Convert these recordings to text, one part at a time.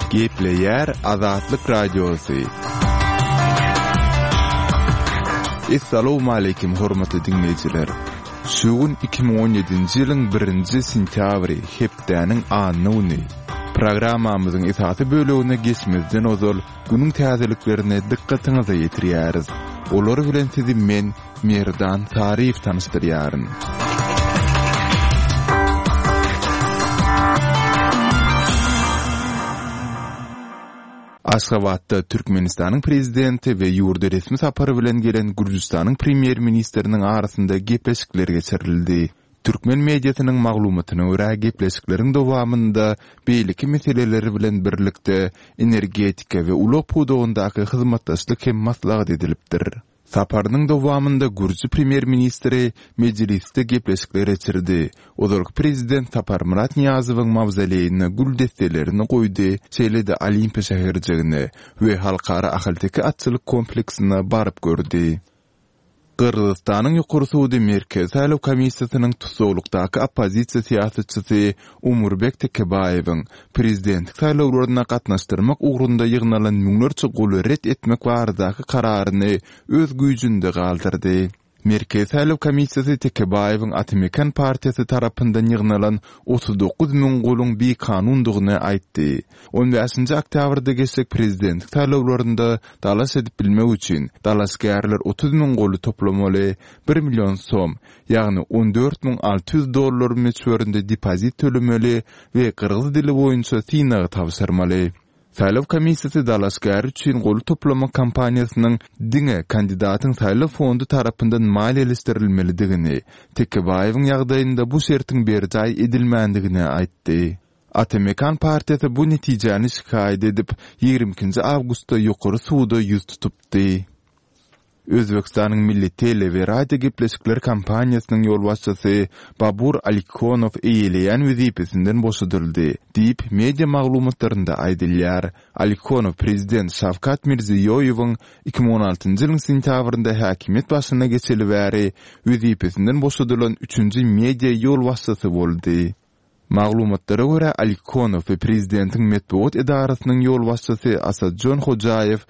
Gepleyer Azatlyk Radiosu. Assalamu alaykum hormatly dinleyijiler. Şugun 2017-nji ýylyň 1-nji sentýabry hepdäniň anyny. Programmamyzyň esasy bölegine geçmezden ozal günüň täzeliklerine dikkatiňizi ýetirýäris. Olary bilen sizi men Merdan Tarif tanıştyrýaryn. Aşgabatda Türkmenistanyň prezidenti we ýurda resmi sapary bilen gelen Gürjistanyň premier ministriniň arasynda gepleşikler geçirildi. Türkmen mediasynyň maglumatyna görä gepleşikleriň dowamynda beýleki meseleleri bilen birlikde energetika we uly pudogundaky hyzmatdaşlyk hem maslahat edilipdir. Saparynyň dowamynda Gürji premier ministri mejlisde gepleşikler geçirdi. Ozark prezident Sapar Murat Niyazowyň mawzeleýine gül destelerini goýdy, şeýle-de Olimpiya şäherjigine we halkara ahyltyky atçylyk kompleksine baryp gördi. Kırgızstanyň Ýokary Sudy Merkez Saýlaw Komissiýasynyň tutulukdaky oppozisiýa siýasatçysy Umurbek Tekebaýewiň prezidentlik saýlawlaryna gatnaşdyrmak ugrunda ýygnalan müňlerçe goly ret etmek baradaky kararyny öz güýjünde galdyrdy. Merkez Saýlaw Komissiýasy Tekebaýewiň Atmekan partiýasy tarapyndan ýygnalan 39 000 goluň bir kanundygyny aýtdy. 15-nji oktýabrda geçek prezidentlik saýlawlarynda dalaş edip bilmek üçin dalaşgärler 30 000 golu toplamaly 1 million som, ýagny $14,600 meçberinde depozit tölemeli we kyrgyz dili boýunça synagy tapşyrmaly. Saýlaw komissiýasy dalaşgär üçin gol toplama kampaniýasynyň diňe kandidatyň saýlaw fondu tarapyndan maliýeleşdirilmelidigini, Tekebaýewiň ýagdaýynda bu şertiň berjay edilmändigini aýtdy. Atmekan partiýasy bu netijäni şikaýet edip 22 awgustda Ýokary Suwda ýüz tutupdy. Özbekistanyň Milli Tele we Radio Gepleşikler kampaniýasynyň ýol başçysy Babur Alikhonov eýleýän wezipesinden boşadyldy diýip media maglumatlarynda aýdylýar. Alikhonov prezident Şawkat Mirziýoýewiň 2016-njy ýylyň sentýabrynda häkimet başyna geçeli bäri wezipesinden boşadylan 3-nji media ýol başçysy boldy. Maglumatlara görä Alikhonov we prezidentiň medeniýet edarasynyň ýol başçysy Asadjon Hojaýew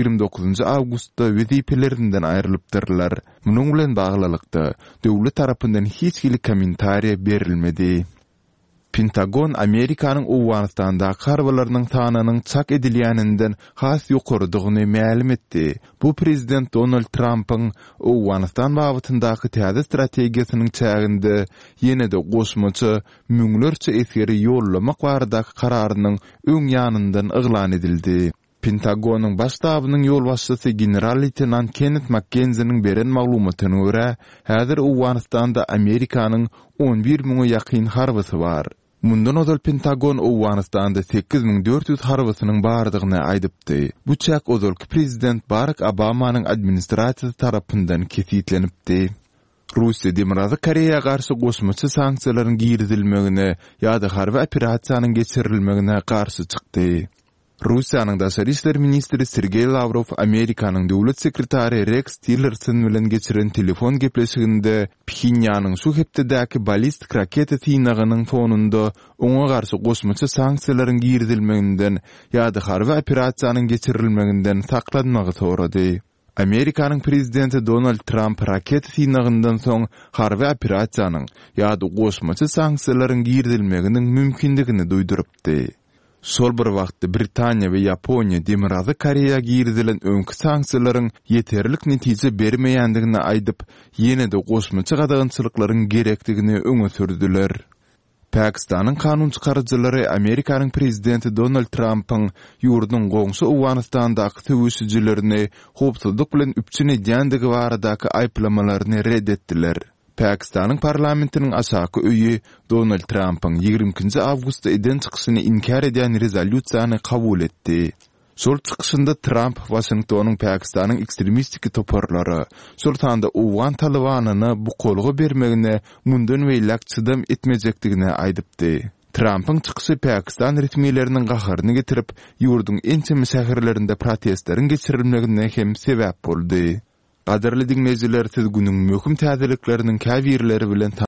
29 awgustda wezipelerinden aýrylypdyrlar. Munyň bilen baglylykda döwlet tarapyndan hiç bir kommentariýa berilmedi. Pentagon Amerikanyň Owganistanda karwalarynyň sanynyň çak edilýäninden has ýokarydygyny ma'lum etdi. Bu prezident Donald Trump'yň Owganistan babatyndaky täze strategiýasynyň çäginde ýene-de goşmaça müňlerçe eseri ýollamak baradaky kararynyň öň ýanyndan yglan edildi. Pentagonyň baş tabynyň ýol başçysy general-leytenant Kenneth McKenzie'niň beren maglumatyna görä, häzir Owganistanda Amerikanyň 11 000 ýakyn harbysy bar. Mundan ozal Pentagon Owganistanda 8400 harbysynyň bardygyny aýdypdy. Bu çäk ozalky prezident Barack Obamanyň administrasiýasy tarapyndan kesitlenipdi. Russiýa Demirazy Koreýa garşy goşmaça sanksiýalaryň girizilmegine ýa-da harby operasiýanyň geçirilmegine garşy çykdy. Russiýanyň daşary işler ministri Sergey Lavrov Amerikanyň döwlet sekretary Rex Tillerson bilen geçiren telefon gepleşiginde Pxinyan'yň şu hepdäki ballistik raketa synagynyň fonunda oňa garşy goşmaça sanksiýalaryň girizilmeginden ýa-da harby operasiýanyň geçirilmeginden saklanmagy sorady. Amerikanyň prezidenti Donald Trump raketa synagyndan soň harby operasiýanyň ýa-da goşmaça sanksiýalaryň girizilmeginiň mümkindigini duýdurypdy. Sol bir wagtda Britaniýa we Ýaponiýa Demirazy Koreýa girizilen öňkü sanksiýalaryň ýeterlik netije bermeýändigini aýdyp, ýene-de goşmaça gadagynçylyklaryň gerekdigini öňe sürdüler. Pakistanyň kanun çykarjylary Amerikanyň prezidenti Donald Trump'yň ýurdunyň goňşy Owganistandaky söwüşçilerini howpsuzlyk bilen üpçün edýändigi baradaky aýplamalaryny reddetdiler. Pakistanyň parlamentiniň aşaky öýi Donald Trump'yň 22 awgustda eden çykyşyny inkar edýän rezolýusiýany kabul etdi. Şol çykyşynda Trump Washingtonyň Pakistanyň ekstremistik toparlary, sultanda Owgan talabanyny bu kolga bermegine mundan beýlek çydam etmejekdigini aýdypdy. Trump'yň çykyşy Pakistan resmiýetleriniň gaharyny getirip, ýurduň ençe şäherlerinde protestleriň geçirilmegine hem sebäp boldy. Qadarly dinleyijiler, siz günüň möhüm täzelikleriniň käbirleri bilen